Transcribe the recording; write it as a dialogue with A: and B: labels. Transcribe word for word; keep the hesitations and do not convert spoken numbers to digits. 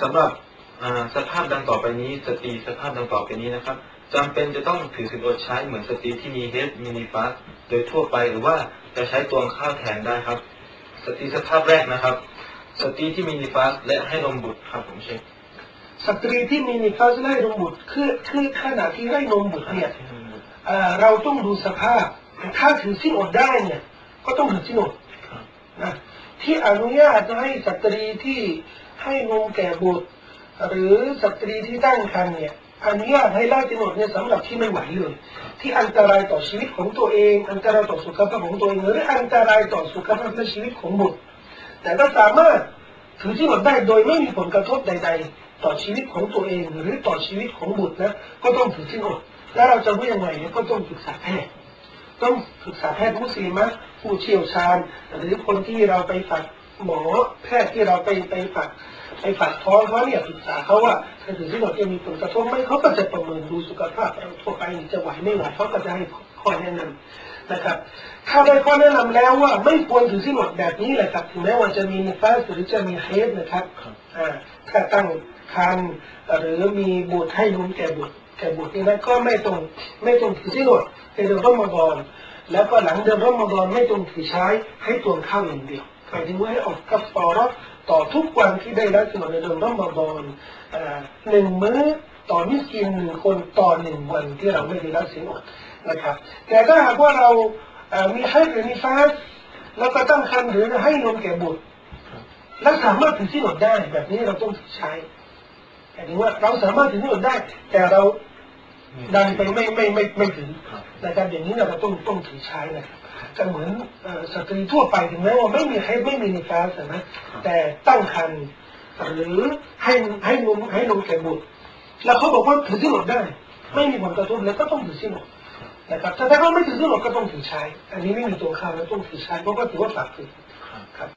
A: สำหรับสภาพดังต่อไปนี้สตรีสภาพดังต่อไปนี้นะครับจำเป็นจะต้องถือศีลอดใช้เหมือนสตรีที่มีเฮดมีนิฟาสโดยทั่วไปหรือว่าจะใช้ตวงข้าวแทนได้ครับสตรีสภาพแรกนะครับสตรีที่มีนิฟาสและให้นมบุตรครับผมเช็ค
B: สตรีที่มีนิฟาสและให้นมบุตรคือคือขณะที่ให้นมบุตรเนี่ยเราต้องดูสภาพถ้าถือศีลอดได้เนี่ยก็ต้องถือศีลอดนะที่อนุญาตให้สตรีที่ให้นมแก่บุตรหรือสตรีที่ตั้งครรภ์เนี่ยอนุญาตให้ละศีลอดเนี่ยสำหรับที่ไม่ไหวเลยที่อันตรายต่อชีวิตของตัวเองอันตรายต่อสุขภาพของตัวเองหรืออันตรายต่อสุขภาพและชีวิตของบุตรแต่ก็สามารถถือศีลอดได้โดยไม่มีผลกระทบใดๆต่อชีวิตของตัวเองหรือต่อชีวิตของบุตรนะก็ต้องถือศีลอดแล้วเราจะรู้ยังไงเนี่ยก็ต้องปรึกษาแพทย์ต้องปรึกษาแพทย์มุสลิมะผู้เชี่ยวชาญหรือคนที่เราไปฝากหมอแพทย์ที่เราไปไปฝากไปฝากท้องเขาเนี่ยปรึกษาเขาว่าถ้าถือศีลอดจะมีผลกระทบไหมเขาก็จะประเมินดูสุขภาพเราทั่วไปจะไหวไม่ไหวเขาก็จะให้ข้อแนะนำนะครับถ้าได้ข้อแนะนำแล้วว่าไม่ควรถือศีลอดแบบนี้แหละครับถึงแม้ว่าจะมีนิฟาสหรือจะมีเฮดนะครับอ่าถ้าตั้งครรภ์หรือมีบุตรให้นมแก่บุตรแก่บุตรนี่นะก็ไม่ต้องไม่ต้องถือศีลอดในเดือนรอมฎอนแล้วก็หลังเดือนรอมฎอนไม่ต้องถือใช้ให้ตวงข้าวอย่างเดียวหมายถึงว่าให้ออกกัฟฟาเราะห์ต่อทุกวันที่ได้รับศีลอดในเดือนรอมฎอนหนึ่งมื้อต่อมิสกินหนึ่งคนต่อหนึ่งวันที่เราไม่ได้รับศีลอดนะครับแต่ถ้าหากว่าเรามีให้หรือนิฟาสแล้วก็ตั้งครรภ์หรือให้นมแก่บุตรและสามารถถือศีลอดได้แบบนี้เราต้องถือใช้หมายถึงว่าเราสามารถถือศีลอดได้แต่เราดันไปไม่ไม่ไม่ไม่ถือนะครับอย่างนี้เราต้องต้องถือใช้นะครับจะเหมือนสตรีทั่วไปถึงแม้ว่าไม่มีให้ไม่มีนิฟาสนะแต่ตั้งครรภ์หรือให้ให้นมให้นมแก่บุตรแล้วเขาบอกว่าถือศีลอดได้ไม่มีผลกระทบแล้วก็ต้องถือศีลอดนะครับถ้าเขาไม่ถือศีลอดก็ต้องถือใช้อันนี้ไม่มีตัวข้าวแล้วต้องถือใช้เพราะว่าถือว่าฝากถือครับ